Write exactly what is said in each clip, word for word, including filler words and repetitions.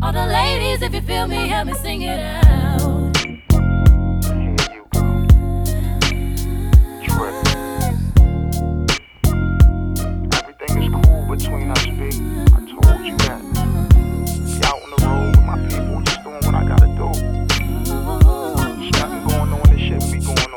All the ladies, if you feel me, help me sing it out. Between us, B, I told you that. Be out on the road with my people, just doing what I gotta do. There's nothing going on, this shit be going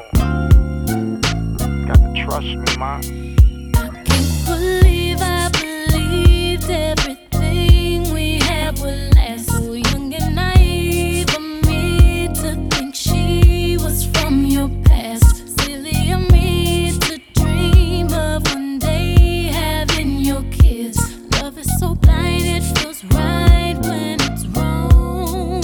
on. Got to trust me, man. I can't believe I believed everything we had would last. So young and naive of me to think she was from your past. Silly of me to dream of one day having your kids. Love is so blind, it feels right when it's wrong.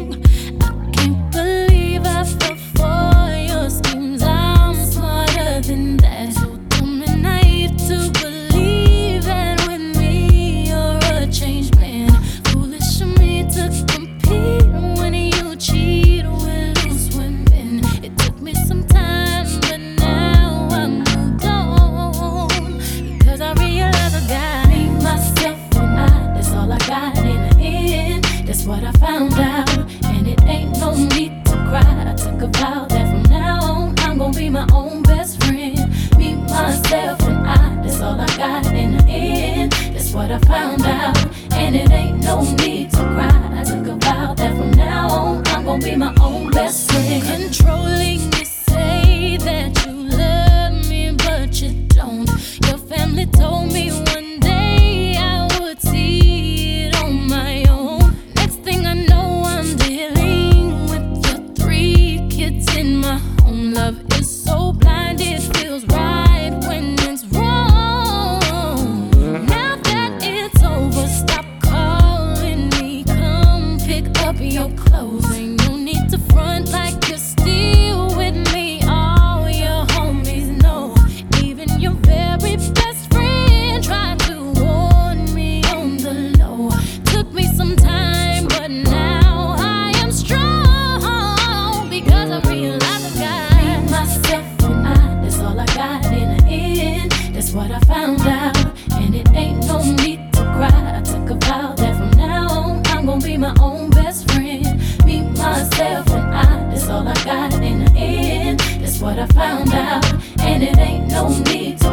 I can't believe I fell for your schemes. I'm smarter than that. So dumb and naive to believe that with me you're a changed man. Foolish of me to compete when you cheat with loose women. It took me some time, but now I'm moved on. Because I realize I got me, myself, and I. That's all I got in the end. That's what I found out. And it ain't no need to cry. I took a vow that from now on I'm gonna be my own best friend. Me, myself, and I. That's all I got in the end. That's what I found out. And it ain't no need to cry. I took a vow that from now on I'm gonna be my own best friend. Controlling, you say that you love me, but you don't. Your family told me one day I would see it on my own. Next thing I know, I'm dealing with your three kids in my home. Love is so blind, it feels right when it's wrong. Now that it's over, stop calling me. Come pick up your clothes. Ain't no need to front like you're still with me. All your homies know. Even your very best friend tried to warn me on the low. Took me some time, but now I am strong. Because I realize I got me, myself, and I. That's all I got in the end. That's what I found out. And it ain't no need to cry. I took a vow that from now on I'm gonna be my own best friend. Me, myself, and I. That's all I got in the end. That's what I found out. And it ain't no need to